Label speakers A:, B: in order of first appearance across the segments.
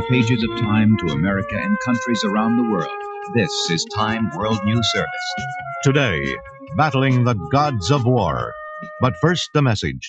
A: pages of Time to America and countries around the world. This is Time World News Service.
B: Today, battling the gods of war. But first, a message.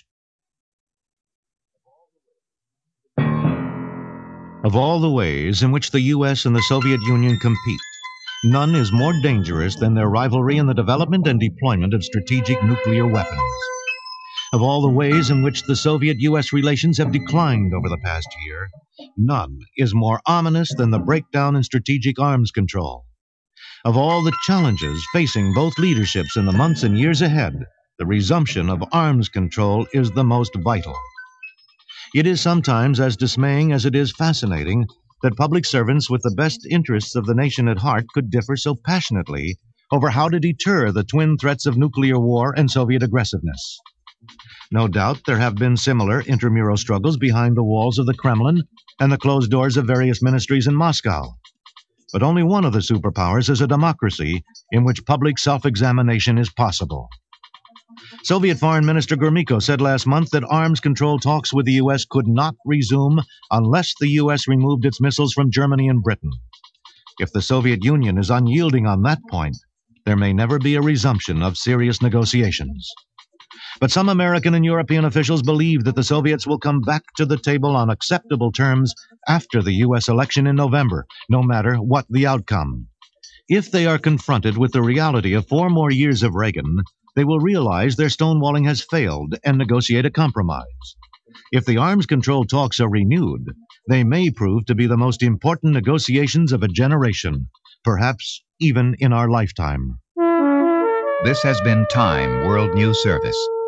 B: Of all the ways in which the U.S. and the Soviet Union compete, none is more dangerous than their rivalry in the development and deployment of strategic nuclear weapons. Of all the ways in which the Soviet-U.S. relations have declined over the past year, none is more ominous than the breakdown in strategic arms control. Of all the challenges facing both leaderships in the months and years ahead, the resumption of arms control is the most vital. It is sometimes as dismaying as it is fascinating that public servants with the best interests of the nation at heart could differ so passionately over how to deter the twin threats of nuclear war and Soviet aggressiveness. No doubt there have been similar intramural struggles behind the walls of the Kremlin and the closed doors of various ministries in Moscow. But only one of the superpowers is a democracy in which public self-examination is possible. Soviet Foreign Minister Gromyko said last month that arms control talks with the U.S. could not resume unless the U.S. removed its missiles from Germany and Britain. If the Soviet Union is unyielding on that point, there may never be a resumption of serious negotiations. But some American and European officials believe that the Soviets will come back to the table on acceptable terms after the U.S. election in November, no matter what the outcome. If they are confronted with the reality of 4 more years of Reagan, they will realize their stonewalling has failed and negotiate a compromise. If the arms control talks are renewed, they may prove to be the most important negotiations of a generation, perhaps even in our lifetime.
A: This has been Time World News Service.